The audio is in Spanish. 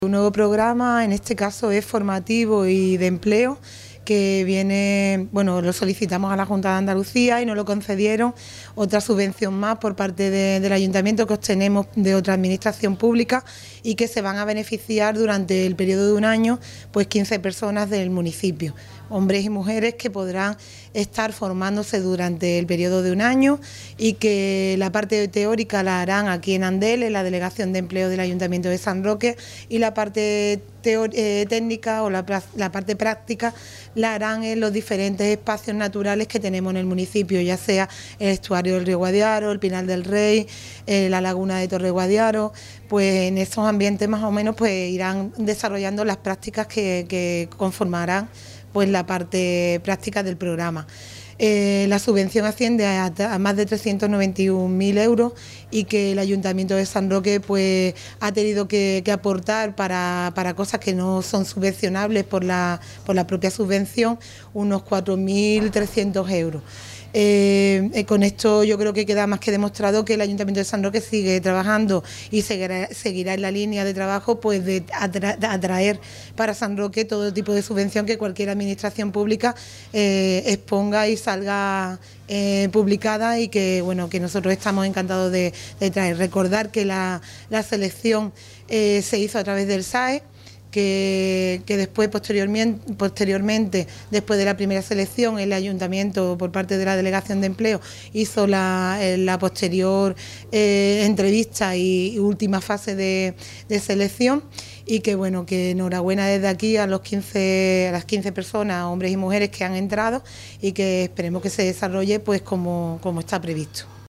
Un nuevo programa, en este caso es formativo y de empleo, que viene, bueno, lo solicitamos a la Junta de Andalucía y nos lo concedieron, otra subvención más por parte del Ayuntamiento que obtenemos de otra administración pública y que se van a beneficiar durante el periodo de un año, pues 15 personas del municipio, hombres y mujeres que podrán estar formándose durante el periodo de un año y que la parte teórica la harán aquí en Andel, en la Delegación de Empleo del Ayuntamiento de San Roque, y la parte técnica o la parte práctica la harán en los diferentes espacios naturales que tenemos en el municipio, ya sea el estuario del río Guadiaro, el Pinar del Rey, la laguna de Torre Guadiaro. Pues en esos ambientes más o menos pues irán desarrollando las prácticas que conformarán pues la parte práctica del programa. La subvención asciende a más de 391.000 euros y que el Ayuntamiento de San Roque pues ha tenido que aportar para cosas que no son subvencionables por la propia subvención, unos 4.300 euros. Con esto yo creo que queda más que demostrado que el Ayuntamiento de San Roque sigue trabajando y seguirá en la línea de trabajo pues de atraer para San Roque todo tipo de subvención que cualquier administración pública exponga y salga publicada, y que bueno, que nosotros estamos encantados de traer. Recordar que la selección se hizo a través del SAE, que después, posteriormente, después de la primera selección, el Ayuntamiento, por parte de la Delegación de Empleo, hizo la posterior entrevista y última fase de selección, y que bueno, que enhorabuena desde aquí a las 15 personas, hombres y mujeres que han entrado, y que esperemos que se desarrolle pues como está previsto.